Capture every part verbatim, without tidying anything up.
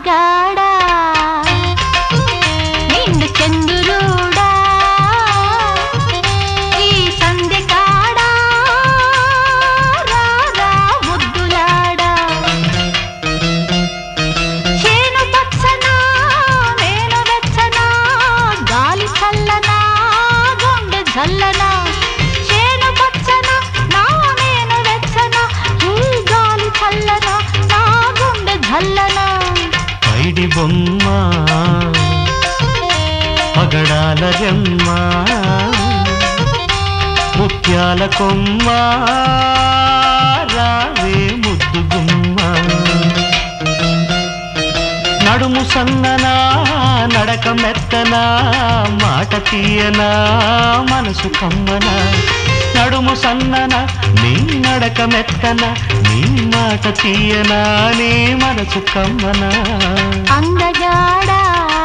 అందగాడా నిండు చంద్రుడా ఈ సంధ్య కాడా రారా ముద్దులాడా చేను పచ్చనా నేను వెచ్చనా గాలి చల్లనా గుండె జల్లనా చేను పచ్చనా నా నేను వెచ్చనా ఈ గాలి చల్లనా నా గుండె జల్లనా పైడి బొమ్మ పగడాల జమ్మ ముత్యాల కొమ్మ రావే ముద్దు గుమ్మ నడుము సన్ననా నడక మెత్తనా మాట తీయనా మనసు కమ్మనా నడుము సన్ననా నీ నడక మెత్తనా నీ మాట తీయనా నీ మనసు కమ్మనా అందగాడా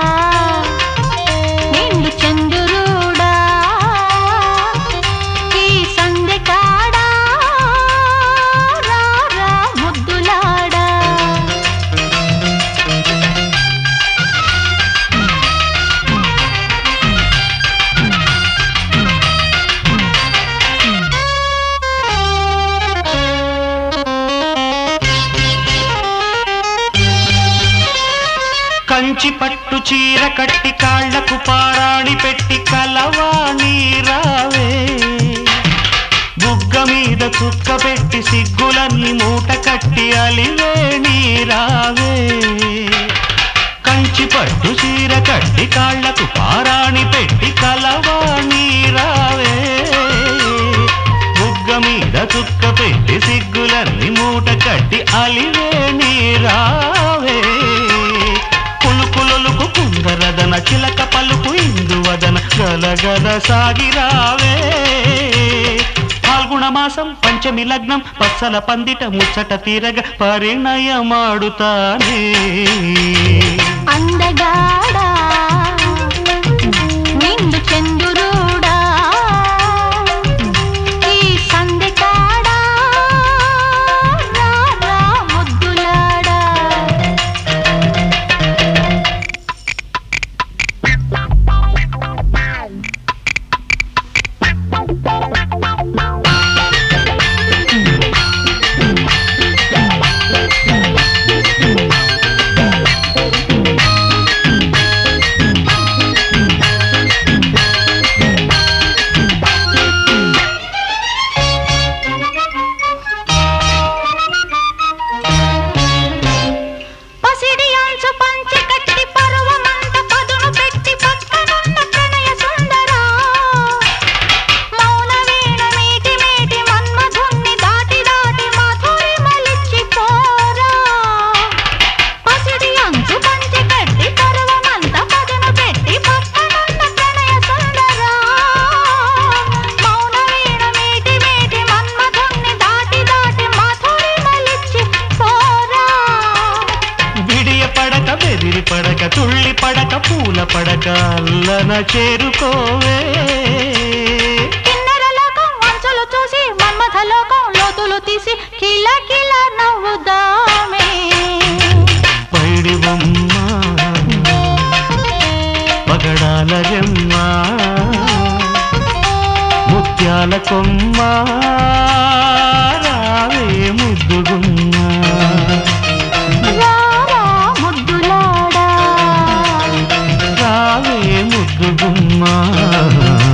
నిండు చంద్రుడా ఈ సంధ్య కాడా రారా ముద్దులాడా కంచి పట్టు చీర కట్టి కాళ్లకు పారాణి పెట్టి కలవాణి రావే బుగ్గ మీద చుక్క పెట్టి సిగ్గులన్నీ మూట కట్టి అలివే నీ రావే కంచి పట్టు చీర కట్టి కాళ్లకు పారాణి పెట్టి కలవాణి రావే బుగ్గ మీద చుక్క పెట్టి సిగ్గులన్నీ మూట కట్టి అలివే నీ రావే కులుకులకు కుందరదన చిలక పలుకు ఇందువదన గలగల సాగిరావే ఫాల్గుణ మాసం పంచమి లగ్నం పచ్చల పందిట ముచ్చట తీరగ పరిణయమాడుతానే అందగాడా నిండు చంద్రుడా ఈ సంధ్య కాడా రారా ముద్దులాడా పసిడి అంచు పంచె కట్టి పరువమంత పదును పెట్టి పక్కనున్న ప్రణయ సుందరా మౌన వీణ మీటి మీటి మన్మధుణ్ణి దాటి దాటి మాధురి మలిచి పోరా పసిడి అంచు పంచె కట్టి పరువమంత పదును పెట్టి పక్కనున్న ప్రణయ సుందరా మౌన వీణ మీటి మీటి మన్మధుణ్ణి దాటి దాటి మాధురి మలిచి పోరా విడియ పడక బెదిరి పడక తుళ్ళి పడక పూల పడక అల్లన చేరుకోవే కిన్నెర లోకం వంచులు చూసి మన్మథ లోకం లోతులు తీసి కిల కిల నవ్వుదామే పైడి బొమ్మ పగడాల జమ్మ ముత్యాల కొమ్మ రావే ముద్దు గుమ్మ రారా ముద్దులాడా రావే ముద్దు గుమ్మ